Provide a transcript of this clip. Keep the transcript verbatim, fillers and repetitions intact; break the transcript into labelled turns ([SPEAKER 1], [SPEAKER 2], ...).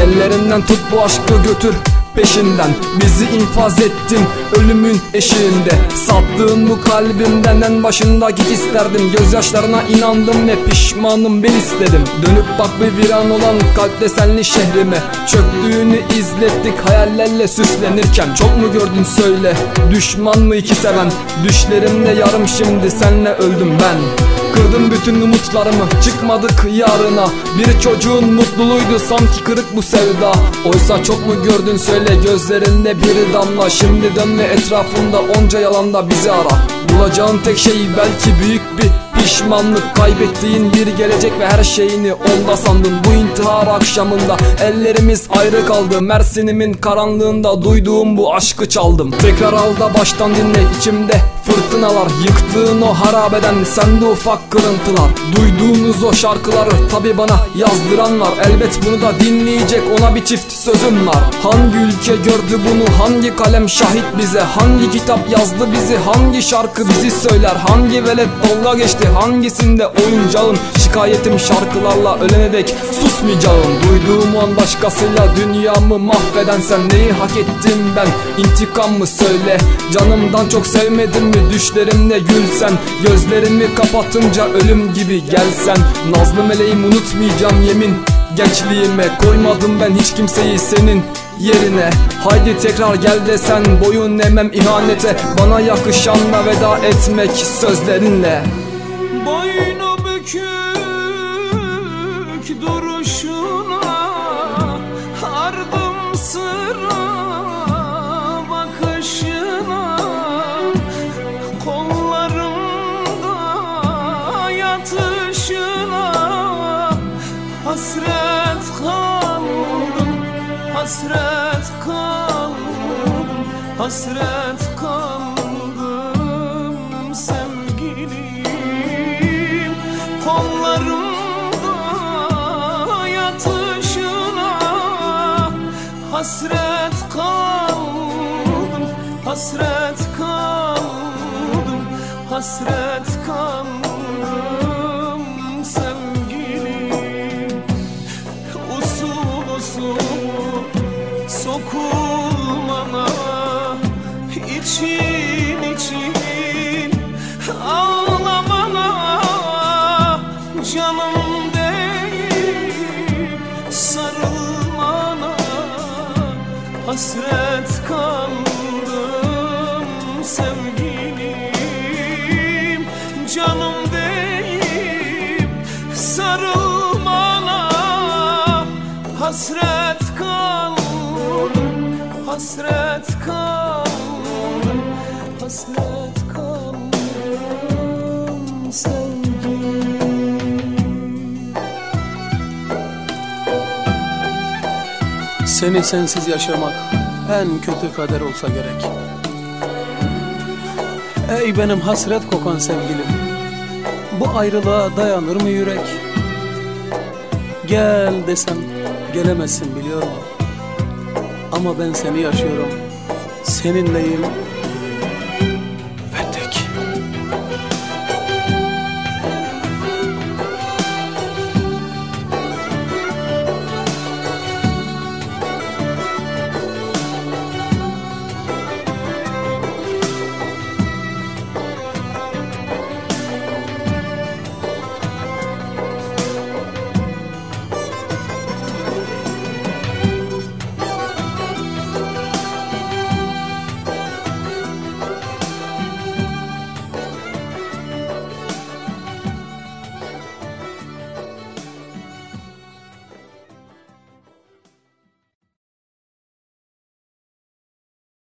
[SPEAKER 1] Ellerinden tut bu aşkı götür peşinden. Bizi infaz ettin ölümün eşiğinde. Sattığın bu kalbimden en başında git isterdim. Gözyaşlarına inandım ve pişmanım ben istedim. Dönüp bak bir viran olan kalp desenli şehrime. Çöktüğünü izlettik hayallerle süslenirken. Çok mu gördün söyle, düşman mı iki seven? Düşlerimde yarım şimdi senle öldüm ben. Kırdım bütün umutlarımı, çıkmadık yarına. Bir çocuğun mutluluğuydu sanki kırık bu sevda. Oysa çok mu gördün söyle, gözlerinde bir damla. Şimdi dön ve etrafında onca yalanda bizi ara. Bulacağın tek şey belki büyük bir pişmanlık. Kaybettiğin bir gelecek ve her şeyini onda sandın. Bu intihar akşamında ellerimiz ayrı kaldı. Mersin'imin karanlığında duyduğum bu aşkı çaldım. Tekrar al da baştan dinle, içimde fırtınalar. Yıktığın o harabeden sende ufak kırıntılar. Duyduğunuz o şarkıları tabi bana yazdıran var. Elbet bunu da dinleyecek, ona bir çift sözüm var. Hangi ülke gördü bunu, hangi kalem şahit bize? Hangi kitap yazdı bizi, hangi şarkı bizi söyler? Hangi velet dalga geçti, hangisinde oyuncağım? Şikayetim şarkılarla ölene dek susmayacağım. Duyduğum an başkasıyla dünyamı mahveden sen. Neyi hak ettim ben, intikam mı söyle? Canımdan çok sevmedim mi, düşlerimle gülsen? Gözlerimi kapatınca ölüm gibi gelsen. Nazlı meleğim unutmayacağım yemin, gençliğime koymadım ben hiç kimseyi senin yerine. Haydi tekrar gel desen boyun eğmem ihanete. Bana yakışanla veda etmek sözlerinle.
[SPEAKER 2] Boynu bükük duruşuna, ardım sıra bakışına, kollarımda yatışına hasret kaldım, hasret kaldım, hasret kaldım sevgilim. Kollarımda yatışına hasret kaldım, hasret kaldım, hasret kaldım sevgilim. Usul usul sokulmana, için için ağlamana, canım değil sarılmana, hasret kaldım sevgilim. Canım değil sarılmana, hasret kaldım, hasret kaldım, hasret kaldım sevgilim.
[SPEAKER 3] Seni sensiz yaşamak en kötü kader olsa gerek. Ey benim hasret kokan sevgilim, bu ayrılığa dayanır mı yürek? Gel desem gelemezsin biliyorum. Ama ben seni yaşıyorum, seninleyim,